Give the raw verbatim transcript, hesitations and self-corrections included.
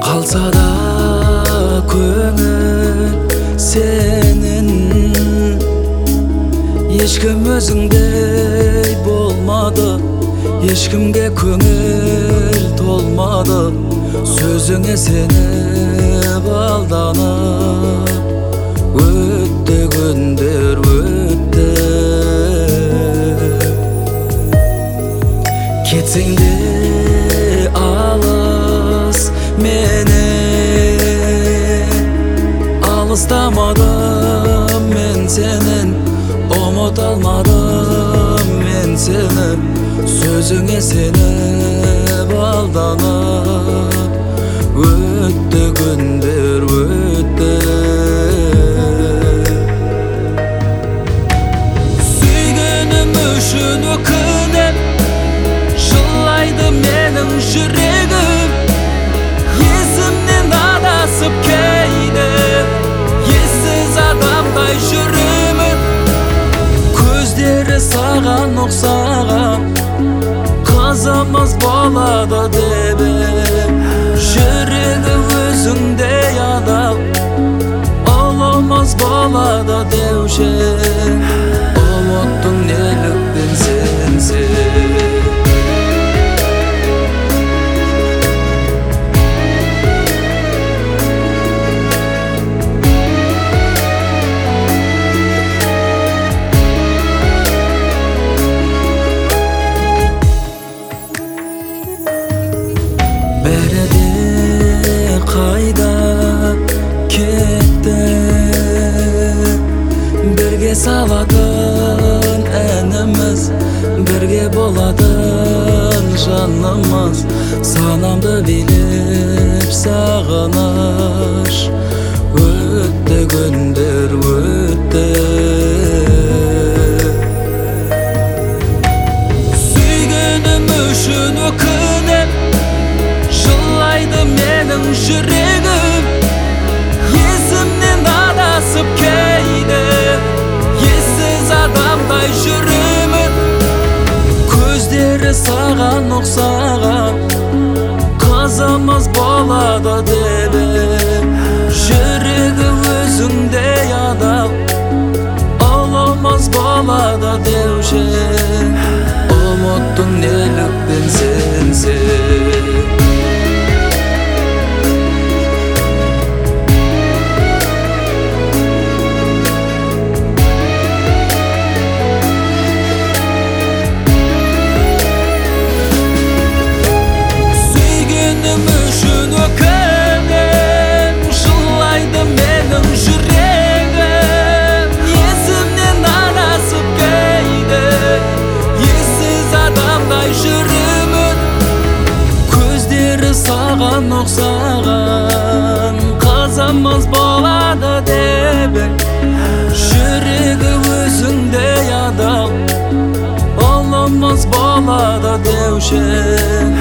Қалса да көңіл сенің, ешкім өзіңдей болмады, ешкімге көңіл толмады. Сөзіңе сеніп алданып, өтті күндер өтті. Кетсең де алыс менен, алыстамадым мен сенен, ұмыта алмадым мен сені. Сөзіңе сеніп алданып, өтті күндер өтті. Сүйгенім үшін өкініп жылайды менің жүрегім. Есімнен адасып кейде ессіз адамдай жүремін. Көздері саған ұқсаған, қазамыз болады деп ем. Жүрегі өзіңдей адал, ұлымыз болады деуші ең. Ұмыттың неліктен сенсің? Бәрі де қайда кетті, бірге салатын әніміз, бірге болатын жанымыз. Санамды билеп сағыныш, өтті күндер өтті. Сүйгенім үшін өкініп жылайды менің жүрегім. Есімнен адасып кейде ессіз адамдай жүремін. Көздері саған ұқсаған, қазамыз болады деп ем. Жүрегі өзіңдей адал, ұлымыз болады деуші ең. Ұмыттың неліктен сенсің? Сүйгенім үшін өкінем, жылайды менің жүрегім. Есімнен адасып кейде ессіз адамдай жүремін. Көздері саған ұқсаған, қазамыз болады деп ем. Жүрегі өзіңдей адал, ұлымыз болады деуші ең.